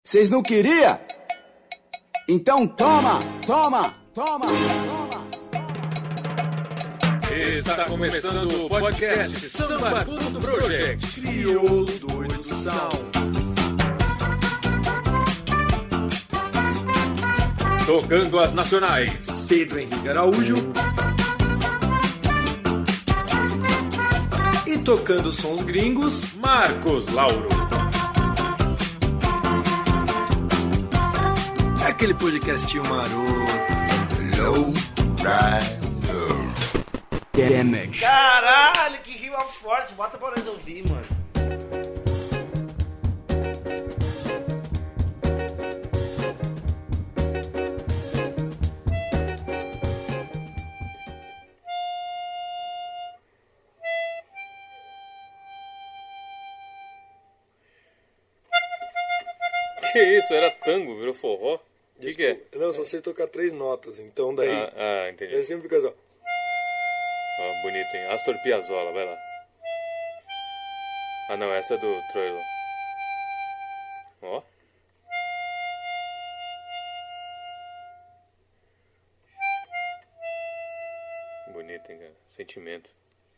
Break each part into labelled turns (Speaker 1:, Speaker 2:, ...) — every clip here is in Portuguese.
Speaker 1: Vocês não queriam? Então toma, toma, toma, toma.
Speaker 2: Está começando o podcast Samba Barbudo Project. Crioulo Doido Sound. Tocando as nacionais, Pedro Henrique Araújo.
Speaker 3: E tocando sons gringos,
Speaker 2: Marcos Lauro.
Speaker 3: Aquele podcastinho maroto.
Speaker 1: Low Rider. Damage.
Speaker 4: Caralho, que rima forte. Bota pra nós ouvir, mano.
Speaker 5: Que isso? Era tango, virou forró? O que é?
Speaker 6: Não, só sei tocar 3 notas, então daí...
Speaker 5: Entendi.
Speaker 6: Eu sempre fico assim,
Speaker 5: Ó, bonito, hein? Astor Piazzolla, vai lá. Ah, não, essa é do Troilo. Ó. Bonito, hein, cara? Sentimento.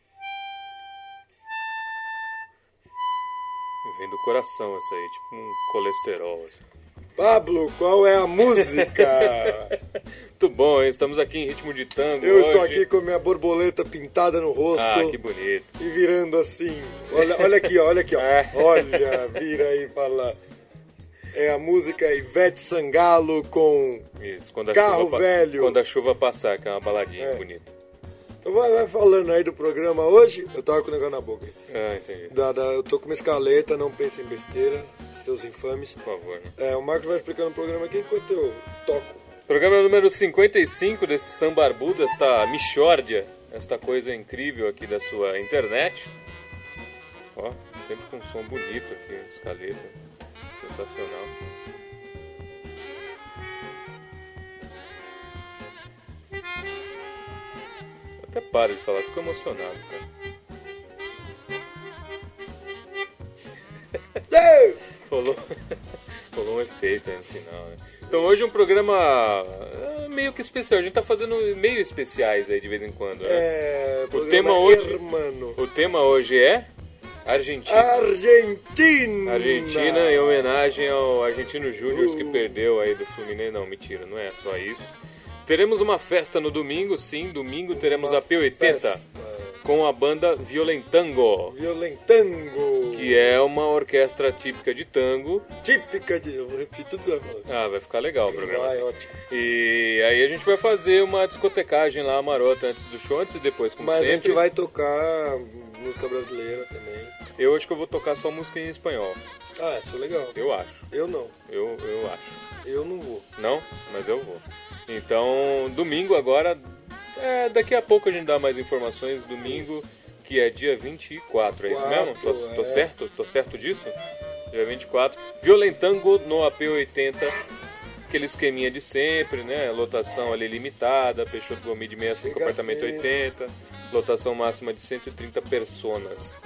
Speaker 5: Vem do coração essa aí, tipo um colesterol, assim.
Speaker 6: Pablo, qual é a música?
Speaker 5: Muito bom, hein? Estamos aqui em ritmo de tango
Speaker 6: Eu
Speaker 5: hoje.
Speaker 6: estou aqui com minha borboleta pintada no rosto.
Speaker 5: Ah, que bonito.
Speaker 6: E virando assim. Olha aqui, ó, olha aqui, ó. Olha, vira aí e fala. É a música Ivete Sangalo com
Speaker 5: Isso, quando a
Speaker 6: Carro
Speaker 5: chuva,
Speaker 6: Velho.
Speaker 5: Quando a chuva passar, que é uma baladinha bonita.
Speaker 6: Então vai falando aí do programa hoje. Eu tava com o negócio na boca aí.
Speaker 5: Ah, entendi.
Speaker 6: Eu tô com uma escaleta, não pensem em besteira, seus infames.
Speaker 5: Por favor, né?
Speaker 6: O Marcos vai explicando o programa aqui enquanto eu toco.
Speaker 5: Programa número 55 desse Samba Barbudo, esta mixórdia, esta coisa incrível aqui da sua internet. Ó, sempre com um som bonito aqui, escaleta. Sensacional. Até paro de falar, fico emocionado, cara. Rolou um efeito aí no final, né? Então hoje é um programa meio que especial. A gente tá fazendo meio especiais aí de vez em quando, né? O tema hoje é Argentina. Argentina, em homenagem ao Argentino Júnior que perdeu aí do Fluminense. Não, mentira, não é só isso. Teremos uma festa no domingo, sim. Domingo teremos a P80 com a banda Violentango. Que é uma orquestra típica de tango.
Speaker 6: Eu vou repetir tudo que você vai falar.
Speaker 5: Vai ficar legal o programa.
Speaker 6: Vai,
Speaker 5: assim.
Speaker 6: ótimo.
Speaker 5: E aí a gente vai fazer uma discotecagem lá, marota, antes do show, antes e depois, como
Speaker 6: Mas
Speaker 5: sempre.
Speaker 6: a gente vai tocar música brasileira também.
Speaker 5: Eu acho que eu vou tocar só música em espanhol.
Speaker 6: Isso é legal.
Speaker 5: Eu acho.
Speaker 6: Eu não.
Speaker 5: Eu acho.
Speaker 6: Eu não vou.
Speaker 5: Não? Mas eu vou. Então, domingo agora, daqui a pouco a gente dá mais informações. Domingo, que é dia 24, é isso mesmo? Tô certo? Tô certo disso? Dia 24. Violentango no AP80, aquele esqueminha de sempre, né? Lotação ali limitada, Peixoto Gomide 65, apartamento 80. Lotação máxima de 130 personas.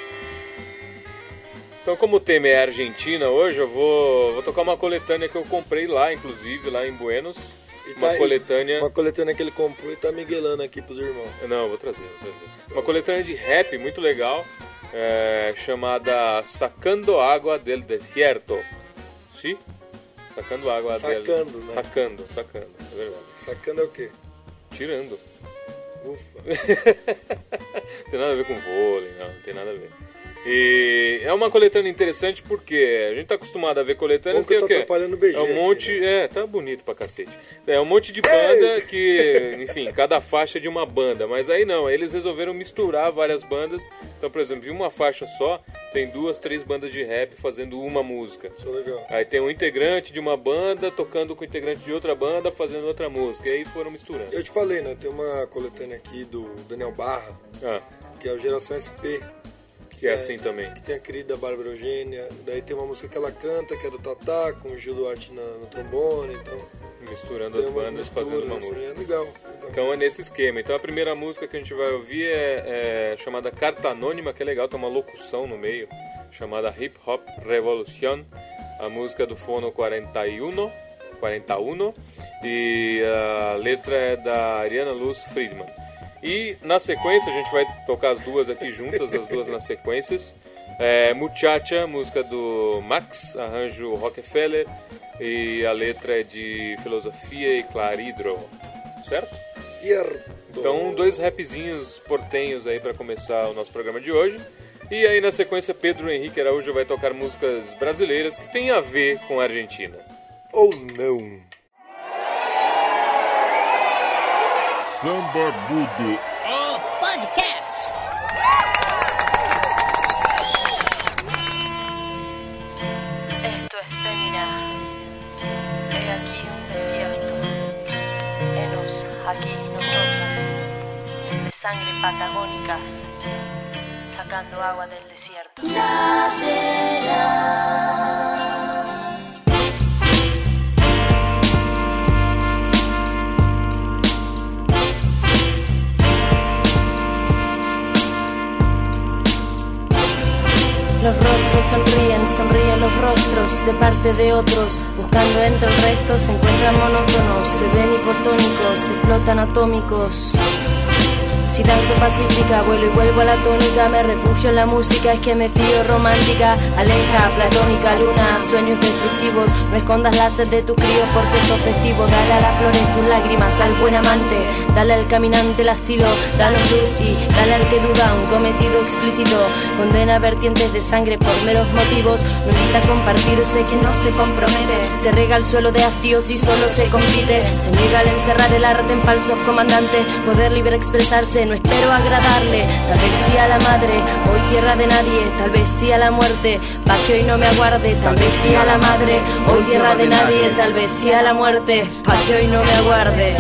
Speaker 5: Então, como o tema é Argentina hoje, eu vou tocar uma coletânea que eu comprei lá, inclusive, lá em Buenos. Uma coletânea
Speaker 6: que ele comprou e tá miguelando aqui pros irmãos.
Speaker 5: Não, eu vou trazer. Uma coletânea de rap muito legal, chamada Sacando Água del Desierto. Sim? Sacando água
Speaker 6: Sacando,
Speaker 5: del...
Speaker 6: né?
Speaker 5: Sacando, é verdade.
Speaker 6: Sacando é o quê?
Speaker 5: Tirando.
Speaker 6: Ufa.
Speaker 5: Não tem nada a ver com vôlei, não tem nada a ver. E é uma coletânea interessante porque a gente tá acostumado a ver coletâneas
Speaker 6: que eu tô atrapalhando o BG
Speaker 5: é um monte,
Speaker 6: aqui, né?
Speaker 5: Tá bonito pra cacete. É um monte de banda que, enfim, cada faixa é de uma banda, mas aí não, eles resolveram misturar várias bandas. Então, por exemplo, em uma faixa só, tem 2, 3 bandas de rap fazendo uma música.
Speaker 6: Isso é legal.
Speaker 5: Aí tem um integrante de uma banda tocando com o integrante de outra banda fazendo outra música. E aí foram misturando.
Speaker 6: Eu te falei, né? Tem uma coletânea aqui do Daniel Barra, que é o Geração SP.
Speaker 5: Que é assim também.
Speaker 6: Que tem a querida Bárbara Eugênia. Daí tem uma música que ela canta, que é do Tatá, com o Gil Duarte no trombone. Então,
Speaker 5: misturando as bandas, fazendo uma música.
Speaker 6: É legal.
Speaker 5: Então é nesse esquema. Então a primeira música que a gente vai ouvir é chamada Carta Anônima, que é legal, tem uma locução no meio, chamada Hip Hop Revolution. a música do Fono 41, e a letra é da Ariana Luz Friedman. E na sequência, a gente vai tocar as duas aqui juntas, as duas nas sequências. Muchacha, música do Max, arranjo Rockefeller, e a letra é de Filosofia e Claridro, certo?
Speaker 6: Certo.
Speaker 5: Então, 2 rapzinhos portenhos aí para começar o nosso programa de hoje. E aí na sequência, Pedro Henrique Araújo vai tocar músicas brasileiras que tem a ver com a Argentina.
Speaker 6: Ou não.
Speaker 2: Samba Budo,
Speaker 7: o podcast.
Speaker 8: Esto es Fémina. He aquí un desierto. Henos, aquí nosotras, de sangre patagónicas, sacando agua del desierto.
Speaker 9: Los rostros sonríen, sonríen los rostros de parte de otros. Buscando entre el resto se encuentran monótonos, se ven hipotónicos, se explotan atómicos. Si danzo pacífica, vuelo y vuelvo a la tónica. Me refugio en la música, es que me fío romántica. Aleja, platónica, luna, sueños destructivos. No escondas la sed de tus críos por gestos festivos. Dale a las flores tus lágrimas al buen amante. Dale al caminante el asilo, danos luz y dale al que duda un cometido explícito. Condena vertientes de sangre por meros motivos. No invita a compartirse quien no se compromete. Se rega el suelo de hastíos y solo se compite. Se niega al encerrar el arte en falsos comandantes. Poder libre expresarse, no espero agradarle. Tal vez sí a la madre, hoy tierra de nadie. Tal vez sí a la muerte, pa' que hoy no me aguarde. Tal vez sí a la madre, hoy tierra de nadie. Tal vez sí a la muerte, pa' que hoy no me aguarde.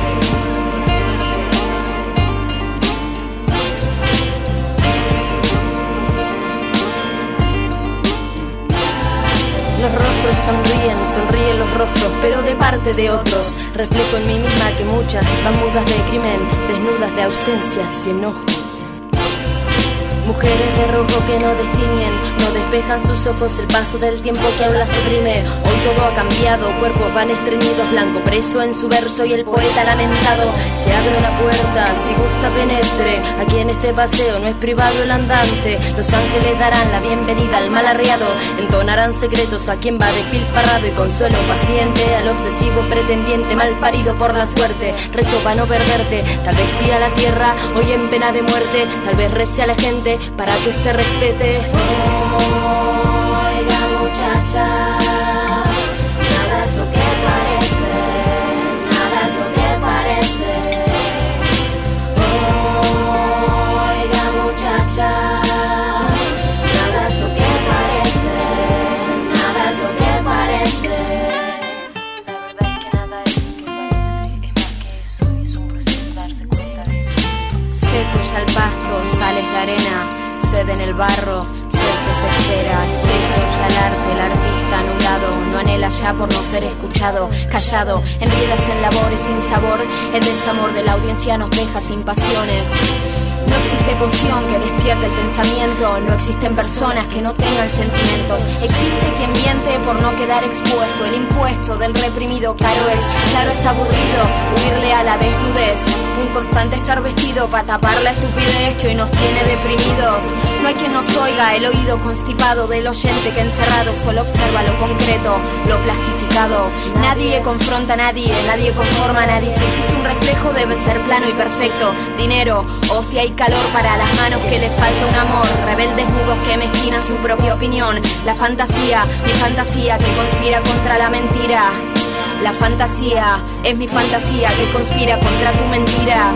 Speaker 9: Los rostros sonríen, sonríen los rostros, pero de parte de otros. Reflejo en mí misma que muchas van mudas de crimen, desnudas de ausencias y enojo. Mujeres de rojo que no destiñen, no despejan sus ojos el paso del tiempo que aún las oprime. Hoy todo ha cambiado, cuerpos van estreñidos, blanco preso en su verso y el poeta lamentado. Se abre una puerta, si gusta penetre. Aquí en este paseo no es privado el andante. Los ángeles darán la bienvenida al mal arreado. Entonarán secretos a quien va despilfarrado y consuelo paciente al obsesivo pretendiente mal parido por la suerte. Rezo para no perderte, tal vez sí a la tierra, hoy en pena de muerte. Tal vez rece a la gente para que se respete. Oiga muchacha, nada es lo que parece, nada es lo que parece. Oiga muchacha, nada es lo que parece, nada es lo que parece.
Speaker 8: La verdad es que nada es lo que parece, es más que eso y es un proceso darse cuenta de eso.
Speaker 9: Seco ya el pasto, sales la arena, sed en el barro, sed que se espera, espeso ya el arte, el artista anulado, no anhela ya por no ser escuchado, callado, enriedas en labores sin sabor, el desamor de la audiencia nos deja sin pasiones. No existe poción que despierte el pensamiento, no existen personas que no tengan sentimientos. Existe quien miente por no quedar expuesto, el impuesto del reprimido claro es aburrido, huirle a la desnudez, un constante estar vestido para tapar la estupidez que hoy nos tiene deprimidos. No hay quien nos oiga, el oído constipado del oyente que encerrado solo observa lo concreto, lo plastificado. Nadie confronta a nadie, nadie conforma a nadie. Si existe un reflejo debe ser plano y perfecto. Dinero, hostia y calor para las manos que le falta un amor. Rebeldes mudos que mezquinan su propia opinión. La fantasía, mi fantasía que conspira contra la mentira. La fantasía es mi fantasía que conspira contra tu mentira.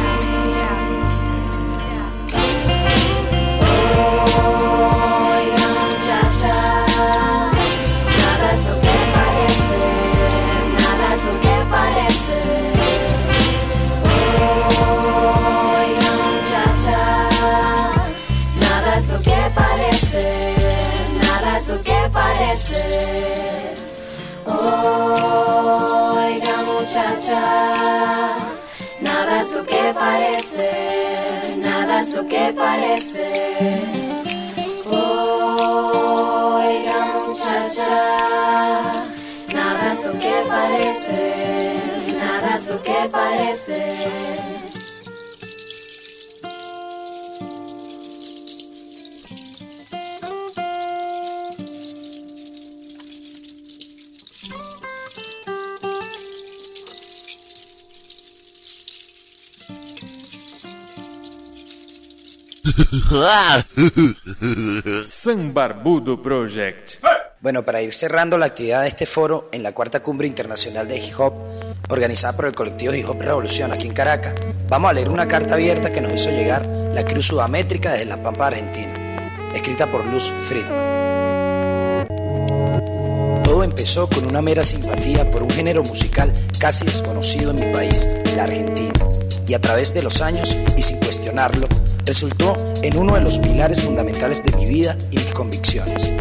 Speaker 9: Oiga muchacha, nada es lo que parece, nada es lo que parece. Oiga muchacha, nada es lo que parece, nada es lo que parece. Oiga muchacha, nada es lo que parece, nada es lo que parece. Oiga muchacha. lucha. Nada es lo que parece, nada es lo que parece.
Speaker 2: Sambarbudo Project.
Speaker 10: Bueno, para ir cerrando la actividad de este foro en la cuarta cumbre internacional de hip hop, organizada por el colectivo Hip Hop Revolución aquí en Caracas, vamos a leer una carta abierta que nos hizo llegar la Cruz Sudamétrica desde La Pampa, Argentina, escrita por Luz Friedman. Todo empezó con una mera simpatía por un género musical casi desconocido en mi país, la Argentina, y a través de los años, y sin cuestionarlo, resultó en uno de los pilares fundamentales de mi vida y mis convicciones.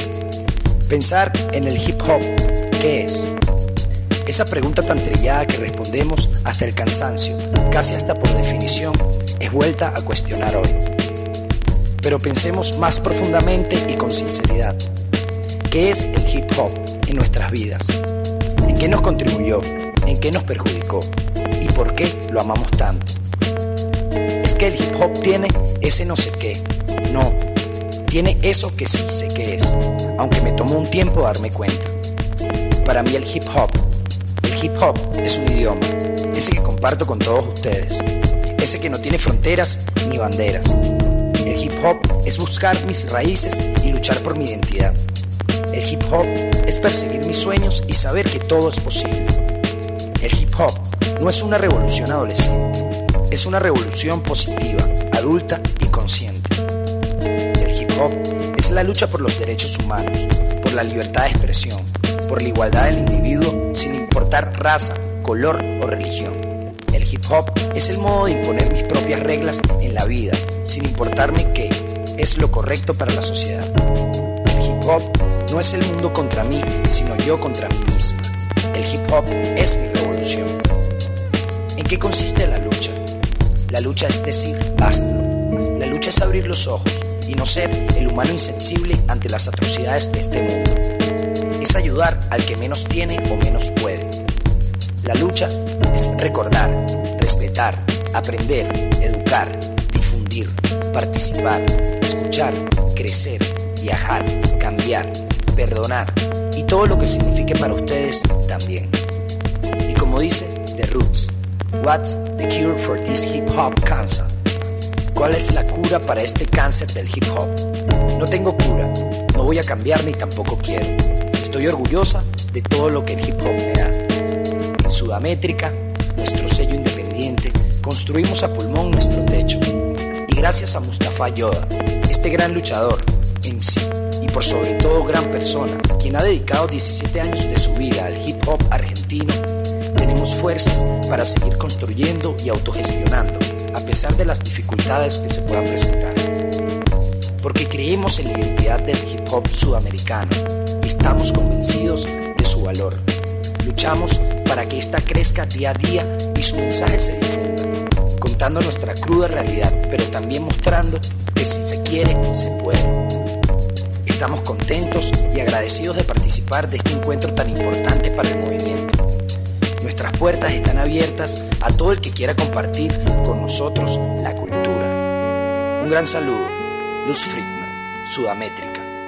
Speaker 10: Pensar en el hip hop, ¿qué es? Esa pregunta tan trillada que respondemos hasta el cansancio, casi hasta por definición, es vuelta a cuestionar hoy. Pero pensemos más profundamente y con sinceridad. ¿Qué es el hip hop en nuestras vidas? ¿En qué nos contribuyó? ¿En qué nos perjudicó? ¿Y por qué lo amamos tanto? Es que el hip hop tiene ese no sé qué. No, tiene eso que sí sé qué es, aunque me tomó un tiempo darme cuenta. Para mí el hip hop es un idioma, ese que comparto con todos ustedes, ese que no tiene fronteras ni banderas. El hip hop es buscar mis raíces y luchar por mi identidad. El hip hop es perseguir mis sueños y saber que todo es posible. El hip hop no es una revolución adolescente, es una revolución positiva, adulta y consciente. El hip hop es la lucha por los derechos humanos, por la libertad de expresión, por la igualdad del individuo sin importar raza, color o religión. El hip hop es el modo de imponer mis propias reglas en la vida, sin importarme qué es lo correcto para la sociedad. El hip hop no es el mundo contra mí, sino yo contra mí misma. El hip hop es mi revolución. ¿En qué consiste la lucha? La lucha es decir basta. La lucha es abrir los ojos y no ser el humano insensible ante las atrocidades de este mundo. Es ayudar al que menos tiene o menos puede. La lucha es recordar, respetar, aprender, educar, difundir, participar, escuchar, crecer, viajar, cambiar, perdonar y todo lo que signifique para ustedes también. Y como dice The Roots, what's the cure for this hip hop cancer? ¿Cuál es la cura para este cáncer del hip hop? No tengo cura, no voy a cambiar ni tampoco quiero. Estoy orgullosa de todo lo que el hip hop me da. En Sudamétrica, nuestro sello independiente, construimos a pulmón nuestro techo. Y gracias a Mustafa Yoda, este gran luchador, MC, y por sobre todo gran persona, quien ha dedicado 17 años de su vida al hip hop argentino, tenemos fuerzas para seguir construyendo y autogestionando, a pesar de las dificultades que se puedan presentar. Porque creemos en la identidad del hip hop sudamericano y estamos convencidos de su valor. Luchamos para que ésta crezca día a día y su mensaje se difunda, contando nuestra cruda realidad, pero también mostrando que si se quiere, se puede. Estamos contentos y agradecidos de participar de este encuentro tan importante para el movimiento. Nuestras puertas están abiertas a todo el que quiera compartir con nosotros la cultura. Un gran saludo, Luz Friedman, Sudamétrica.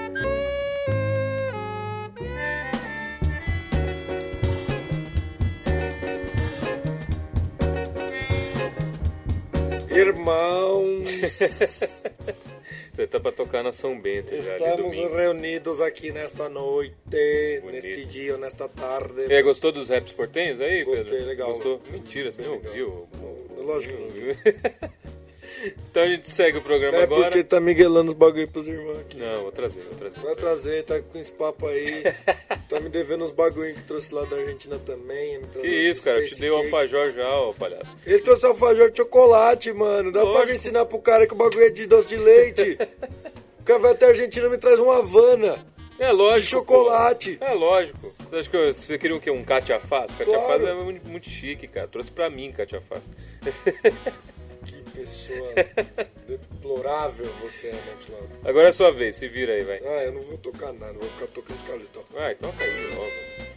Speaker 6: Irmãos,
Speaker 5: Você tá pra tocar na São Bento já, ali
Speaker 6: estamos
Speaker 5: domingo.
Speaker 6: reunidos aqui nesta noite,
Speaker 5: Bonito.
Speaker 6: neste dia, nesta tarde.
Speaker 5: E aí, gostou dos raps portenhos aí,
Speaker 6: Gostei,
Speaker 5: Pedro?
Speaker 6: legal.
Speaker 5: Gostou? Mentira, você não
Speaker 6: Legal.
Speaker 5: ouviu?
Speaker 6: Lógico que não viu.
Speaker 5: Então a gente segue o programa
Speaker 6: É
Speaker 5: agora.
Speaker 6: porque tá miguelando os bagulho pros irmãos aqui.
Speaker 5: Não, vou trazer.
Speaker 6: Vai trazer, tá com esse papo aí. Tá me devendo uns bagulho que trouxe lá da Argentina também.
Speaker 5: Que isso, cara, eu te dei o alfajor já, ó, palhaço.
Speaker 6: Ele trouxe alfajor de chocolate, mano. Dá
Speaker 5: Lógico.
Speaker 6: pra ensinar pro cara que o bagulho é de doce de leite. O cara vai até a Argentina e me traz uma Havana.
Speaker 5: É lógico.
Speaker 6: De chocolate.
Speaker 5: Pô. É lógico. Você acha que você queria o quê? Um catiafás? Catiafás
Speaker 6: Claro.
Speaker 5: é muito chique, cara. Trouxe pra mim catiafás.
Speaker 6: Que pessoa deplorável você é, Marcelo.
Speaker 5: Agora é sua vez, se vira aí, vai.
Speaker 6: Ah, eu não vou tocar nada, vou ficar tocando Scarlett.
Speaker 5: Vai, toca aí logo.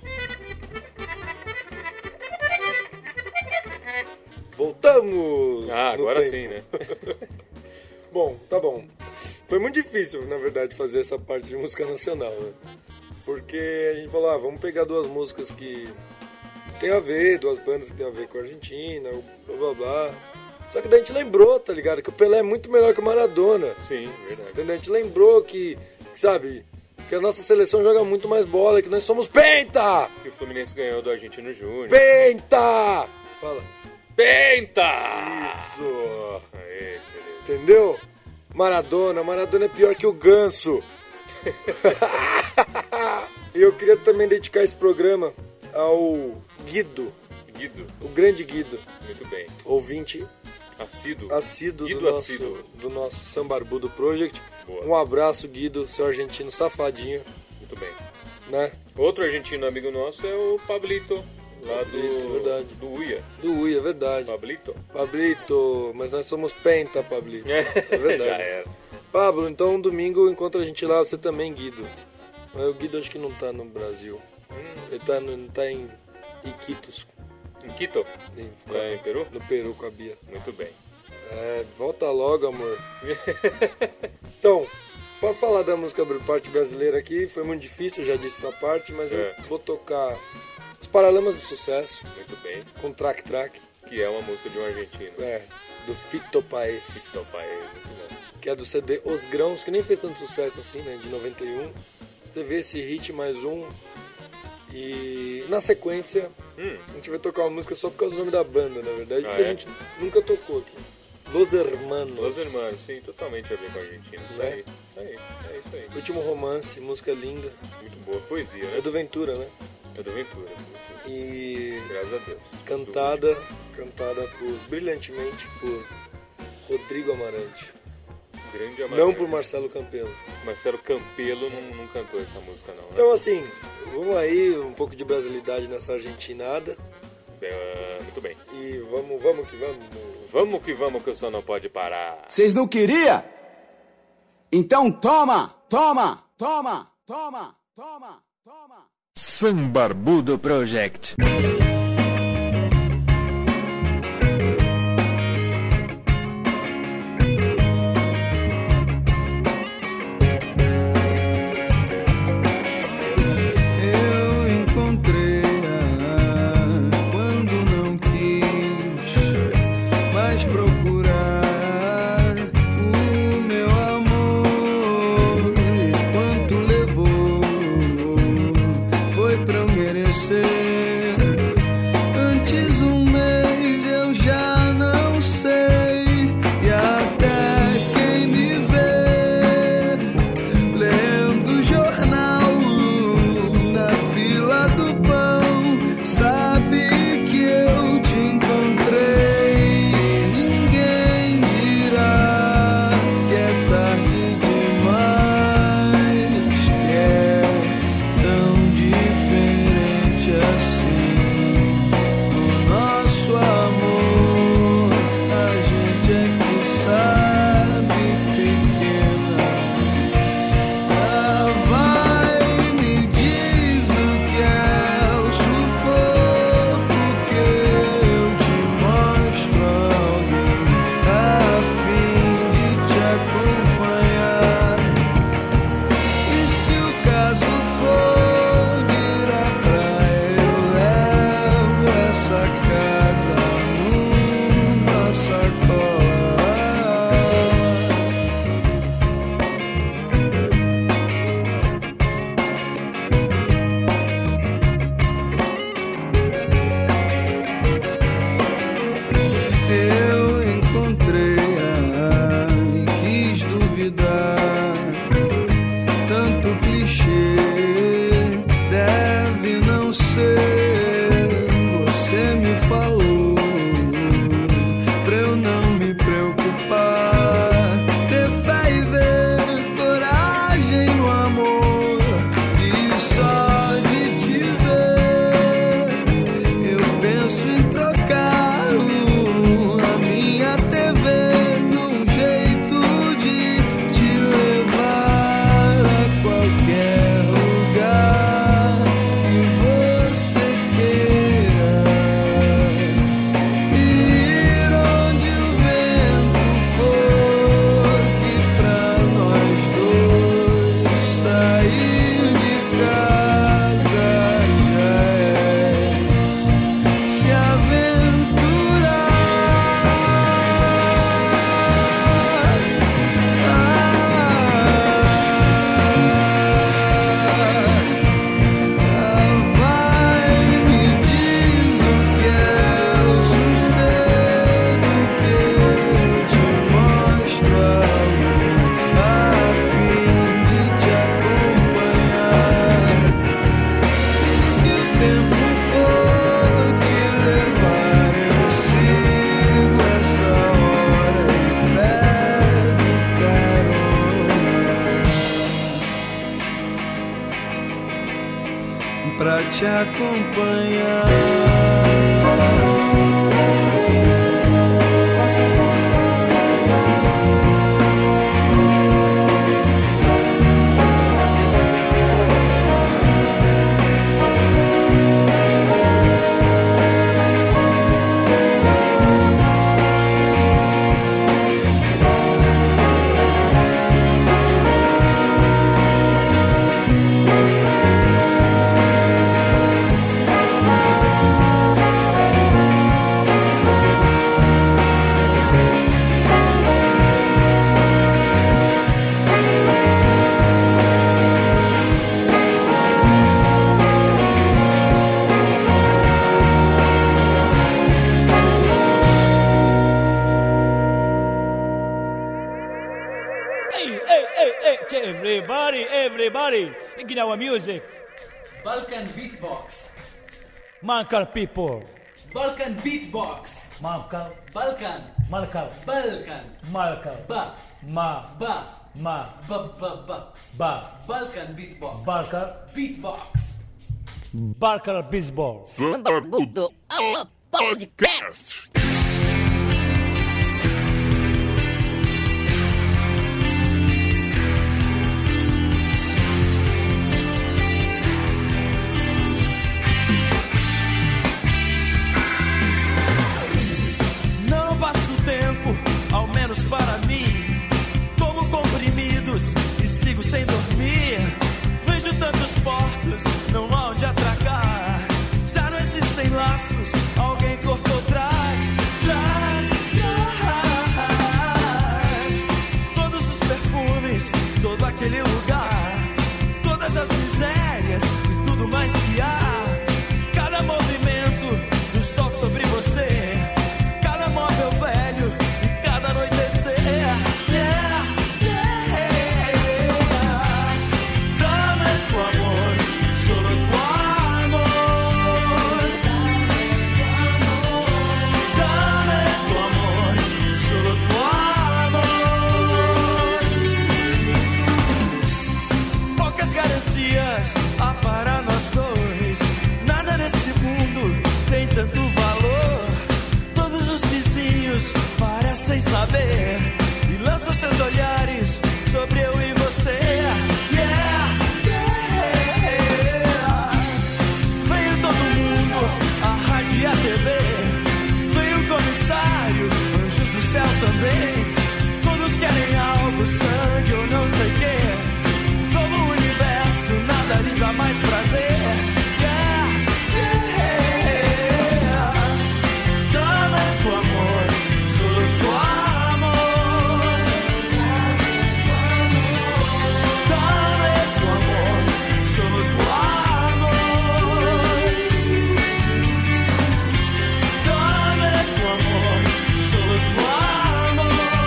Speaker 6: Voltamos!
Speaker 5: Ah, agora
Speaker 6: tempo.
Speaker 5: sim, né?
Speaker 6: Bom, tá bom. Foi muito difícil, na verdade, fazer essa parte de música nacional, né? Porque a gente falou, vamos pegar duas músicas que tem a ver, duas bandas que tem a ver com a Argentina, blá blá blá. Só que daí a gente lembrou, tá ligado? Que o Pelé é muito melhor que o Maradona.
Speaker 5: Sim, verdade.
Speaker 6: Entendeu? A gente lembrou que, sabe, que a nossa seleção joga muito mais bola, que nós somos penta!
Speaker 5: Que o Fluminense ganhou do Argentino Júnior.
Speaker 6: Penta! Fala.
Speaker 5: Penta!
Speaker 6: Isso!
Speaker 5: Aê, beleza.
Speaker 6: Entendeu? Maradona é pior que o Ganso. E eu queria também dedicar esse programa ao Guido.
Speaker 5: Guido.
Speaker 6: O grande Guido.
Speaker 5: Muito bem.
Speaker 6: Ouvinte
Speaker 5: assíduo
Speaker 6: Guido do nosso Sambarbudo Project.
Speaker 5: Boa.
Speaker 6: Um abraço, Guido, seu argentino safadinho.
Speaker 5: Muito bem.
Speaker 6: Né?
Speaker 5: Outro argentino amigo nosso é o Pablito, lá
Speaker 6: verdade.
Speaker 5: do Uia.
Speaker 6: Do Uia, verdade. Pablito, mas nós somos penta, Pablito. É verdade.
Speaker 5: Já era.
Speaker 6: Pablo, então um domingo eu encontro a gente lá, você também, Guido. Mas o Guido acho que não tá no Brasil. Ele tá em Iquitos.
Speaker 5: Em Quito? Em Peru?
Speaker 6: No Peru com a Bia.
Speaker 5: Muito bem.
Speaker 6: Volta logo, amor. Então, pra falar da música parte brasileira aqui, foi muito difícil, já disse essa parte, mas eu vou tocar Os Paralamas do Sucesso.
Speaker 5: Muito bem.
Speaker 6: Com Track Track.
Speaker 5: Que é uma música de um argentino.
Speaker 6: Do Fito Paez.
Speaker 5: Fito Paez, muito bom.
Speaker 6: Que é do CD Os Grãos, que nem fez tanto sucesso assim, né, de 91. Você vê esse hit mais um. E na sequência, a gente vai tocar uma música só por causa do nome da banda, na verdade, que a gente nunca tocou aqui. Los Hermanos.
Speaker 5: Los Hermanos, sim, totalmente a ver com a Argentina.
Speaker 6: Né?
Speaker 5: É isso aí.
Speaker 6: Último Romance, música linda.
Speaker 5: Muito boa, poesia, né?
Speaker 6: É do Ventura, né?
Speaker 5: É do Ventura.
Speaker 6: E
Speaker 5: graças a Deus.
Speaker 6: Cantada brilhantemente por Rodrigo Amarante.
Speaker 5: Grande Amarante.
Speaker 6: Não por Marcelo Campelo.
Speaker 5: Marcelo Campelo não cantou essa música, não, né?
Speaker 6: Então, assim, vamos aí, um pouco de brasilidade nessa argentinada.
Speaker 5: Muito bem.
Speaker 6: E vamos que vamos.
Speaker 5: Vamos que vamos, que o som não pode parar.
Speaker 1: Vocês não queriam? Então toma!
Speaker 11: Sambarbudo Project.
Speaker 12: Trocar a minha TV num jeito tempo for te levar, eu sigo essa hora e pego carona pra te acompanhar.
Speaker 13: Everybody, in our music.
Speaker 14: Balkan beatbox.
Speaker 13: Malkar people.
Speaker 14: Balkan beatbox.
Speaker 13: Malkar.
Speaker 14: Balkan.
Speaker 13: Malkar.
Speaker 14: Balkan.
Speaker 13: Malkar.
Speaker 14: Ba.
Speaker 13: Ma.
Speaker 14: Ba.
Speaker 13: Ma.
Speaker 14: Ba ba ba.
Speaker 13: Ba.
Speaker 14: Balkan beatbox.
Speaker 13: Balkar.
Speaker 14: Beatbox.
Speaker 13: Balkar baseball.
Speaker 7: Barbudo Podcast.
Speaker 12: Ao menos para mim, tomo comprimidos e sigo sem dormir. Vejo tantos portos, não há onde atracar. Já não existem laços, alguém cortou todos os perfumes, todo aquele lugar, todas as misérias e tudo mais que há. Cada movimento do sol sobre você, cada móvel velho, cada anoitecer, yeah, yeah. Dame tu amor, solo tu amor. Dame tu amor, solo tu amor. Poucas garantias há para nós dois. Nada nesse mundo tem tanto valor. Todos os vizinhos parecem saber e lançam seus olhares sobre eu e você. Yeah, yeah. Veio todo mundo, a rádio e a TV. Veio o comissário, anjos do céu também. Todos querem algo, sangue ou não sei o quê. Todo o universo, nada lhes dá mais prazer. Yeah, yeah. Dame tu amor, solo tu amor. Dame tu amor, solo tu amor. Dame tu amor, solo tu amor.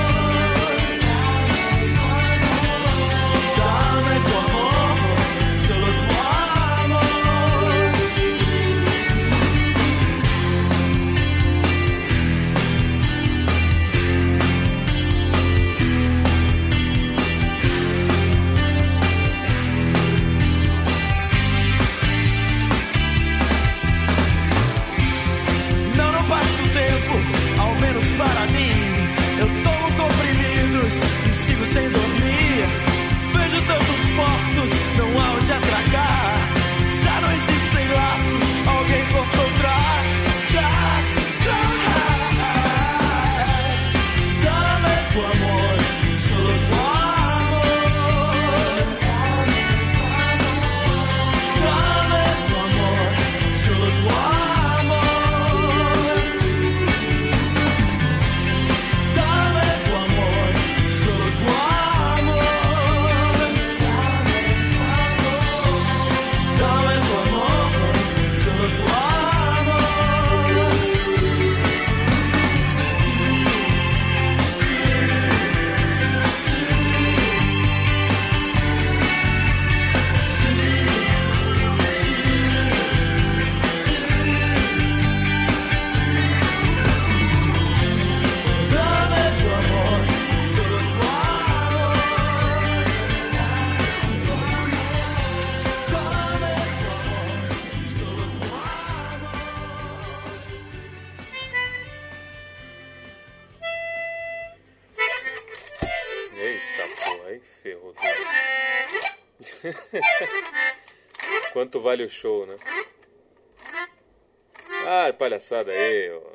Speaker 5: Quanto vale o show, né? Ah, palhaçada aí, ó.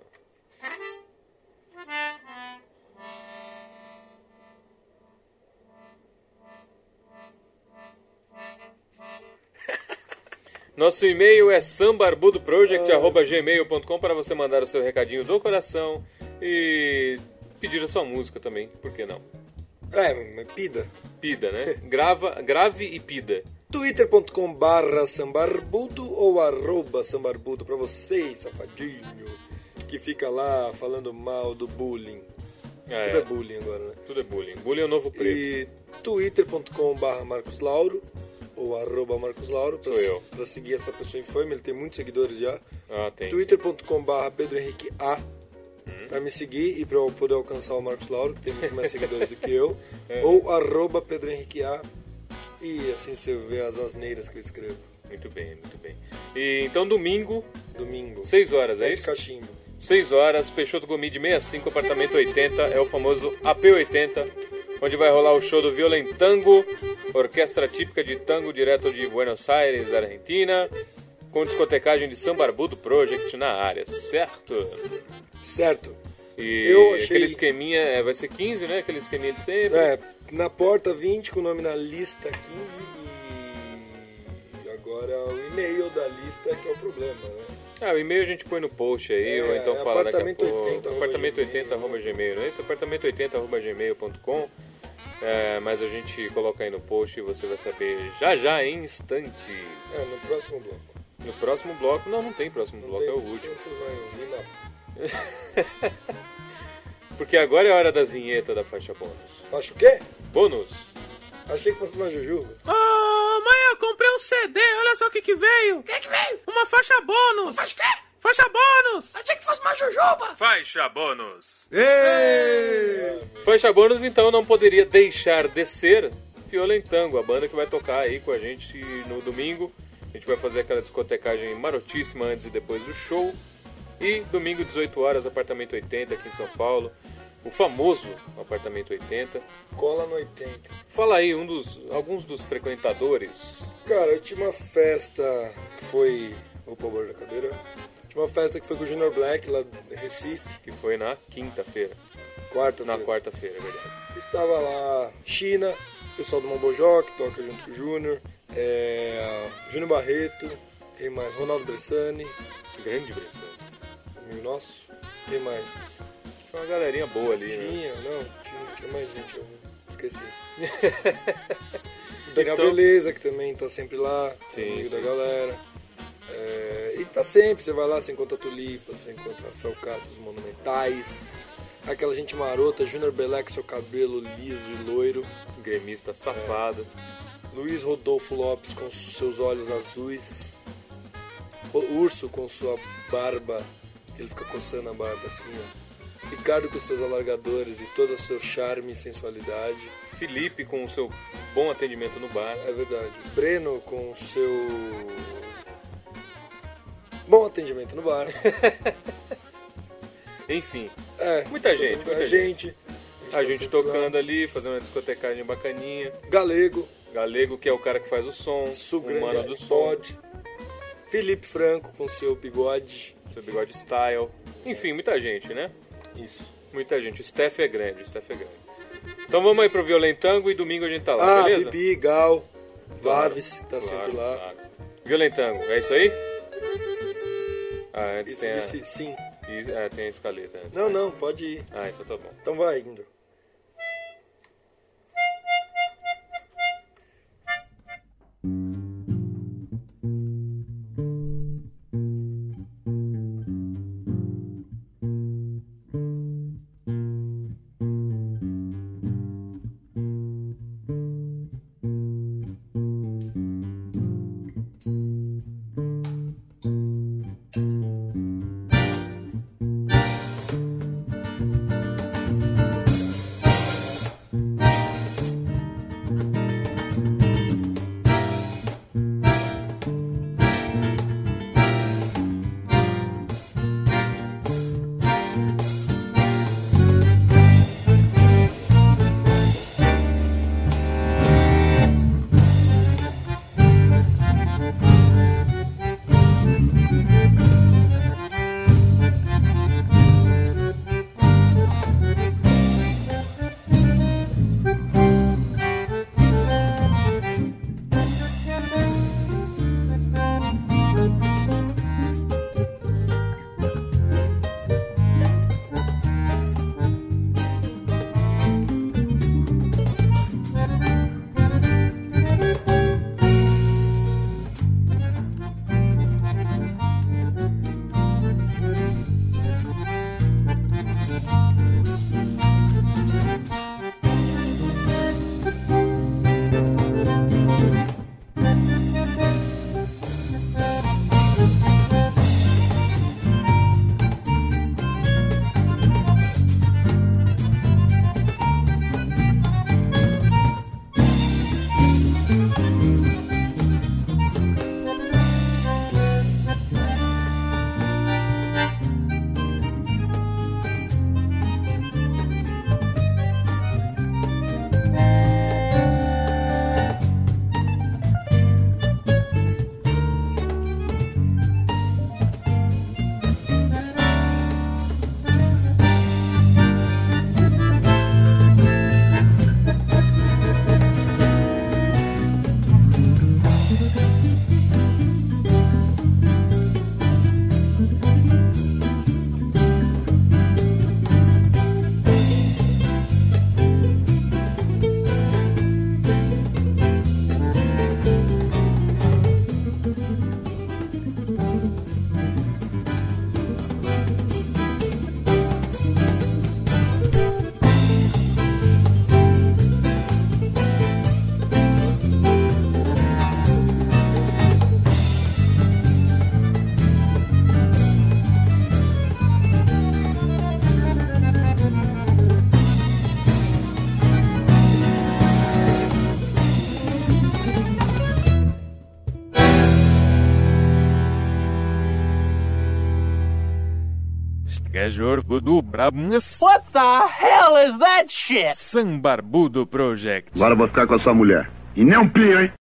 Speaker 5: Nosso e-mail é sambarbudoproject@gmail.com para você mandar o seu recadinho do coração e pedir a sua música também, por que não?
Speaker 6: Mas pida.
Speaker 5: Pida, né? Grave e pida.
Speaker 6: twitter.com/sambarbudo ou @sambarbudo pra você, safadinho, que fica lá falando mal do bullying. Tudo é bullying agora, né?
Speaker 5: Tudo é bullying. Bullying é o novo preto.
Speaker 6: E twitter.com/marcoslauro ou @marcoslauro pra seguir essa pessoa infame, ele tem muitos seguidores já.
Speaker 5: Tem.
Speaker 6: twitter.com/pedrohenriquea pra me seguir e pra eu poder alcançar o Marcos Lauro, que tem muito mais seguidores do que eu. Ou @pedrohenriquea, e assim você vê as asneiras que eu escrevo.
Speaker 5: Muito bem, muito bem. E então domingo
Speaker 6: 6
Speaker 5: horas, é isso?
Speaker 6: Cachimbo.
Speaker 5: 6 horas, Peixoto Gomide 65, apartamento 80, é o famoso AP80, onde vai rolar o show do Violentango, orquestra típica de tango direto de Buenos Aires, Argentina, com discotecagem de Sambarbudo Project na área, certo?
Speaker 6: Certo.
Speaker 5: E aquele esqueminha, vai ser 15, né? Aquele esqueminha de sempre.
Speaker 6: Na porta 20, com o nome na lista 15, e agora o e-mail da lista que é o problema, né?
Speaker 5: O e-mail a gente põe no post aí, ou então fala daqui a pouco.
Speaker 6: Apartamento80@gmail,
Speaker 5: não é isso? Apartamento80@gmail.com. Mas a gente coloca aí no post e você vai saber já em instantes.
Speaker 6: No próximo bloco.
Speaker 5: No próximo bloco? Não tem próximo bloco, é o último.
Speaker 6: Então você vai ouvir na...
Speaker 5: Porque agora é a hora da vinheta da faixa bônus.
Speaker 6: Faixa o quê?
Speaker 5: Bônus.
Speaker 6: Achei que fosse uma jujuba.
Speaker 15: Mãe, eu comprei um CD, olha só o que veio. O que veio? Uma faixa bônus. Uma faixa o quê? Faixa bônus. Achei que fosse uma jujuba.
Speaker 2: Faixa bônus.
Speaker 5: Faixa bônus, então, não poderia deixar de ser Violentango, a banda que vai tocar aí com a gente no domingo. A gente vai fazer aquela discotecagem marotíssima antes e depois do show. E domingo, 18 horas, apartamento 80 aqui em São Paulo. O famoso apartamento 80.
Speaker 6: Cola no 80.
Speaker 5: Fala aí, alguns dos frequentadores.
Speaker 6: Cara, a última festa foi... Opa, o bordo da cadeira. A última festa que foi com o Junior Black, lá de Recife.
Speaker 5: Que foi na quinta-feira.
Speaker 6: Quarta-feira.
Speaker 5: Na quarta-feira, é verdade.
Speaker 6: Estava lá China, pessoal do Mambojó, que toca junto com o Júnior. Júnior Barreto. Quem mais? Ronaldo Bressani.
Speaker 5: Grande Bressani.
Speaker 6: Amigo nosso. Quem mais?
Speaker 5: Tinha uma galerinha boa ali,
Speaker 6: tinha mais gente, eu esqueci.
Speaker 5: O
Speaker 6: Daniel Beleza, que também tá sempre lá, amigo da galera. E tá sempre, você vai lá, você encontra Tulipa, você encontra Rafael Castro, os Monumentais, aquela gente marota, Júnior Belé com seu cabelo liso e loiro.
Speaker 5: Gremista safado.
Speaker 6: Luiz Rodolfo Lopes com seus olhos azuis. Urso com sua barba, que ele fica coçando a barba assim, ó. Ricardo com seus alargadores e todo o seu charme e sensualidade.
Speaker 5: Felipe com o seu bom atendimento no bar.
Speaker 6: É verdade. Breno com o seu bom atendimento no bar.
Speaker 5: Enfim, muita gente. A gente tocando ali, fazendo uma discotecagem bacaninha.
Speaker 6: Galego,
Speaker 5: que é o cara que faz o som, o mano do som.
Speaker 6: Felipe Franco com seu bigode.
Speaker 5: Seu bigode style. Enfim, muita gente, né?
Speaker 6: Isso.
Speaker 5: Muita gente. O staff é grande, Então vamos aí pro Violentango e domingo a gente tá lá, beleza?
Speaker 6: Bibi, Gal, Vaves, que tá sempre lá.
Speaker 5: Claro. Violentango, é isso aí? Antes tem
Speaker 6: sim.
Speaker 5: Tem a escaleta. Antes.
Speaker 6: Não, pode ir.
Speaker 5: Então tá bom.
Speaker 6: Então vai indo.
Speaker 11: Project. É jogo do Brabnas.
Speaker 15: What the hell is that shit?
Speaker 11: Sambarbudo Project.
Speaker 7: Agora eu vou ficar com a sua mulher. E nem um pio, hein?